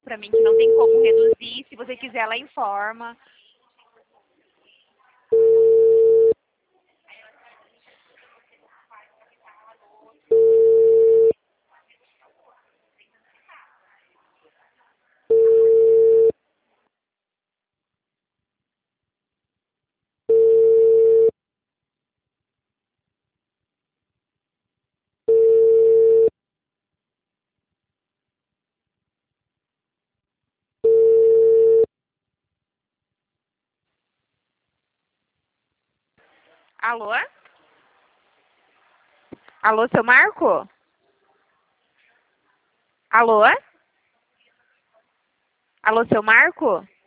para mim que não tem como reduzir. Se você quiser, ela informa. Alô? Alô, seu Marco? Alô? Alô, seu Marco?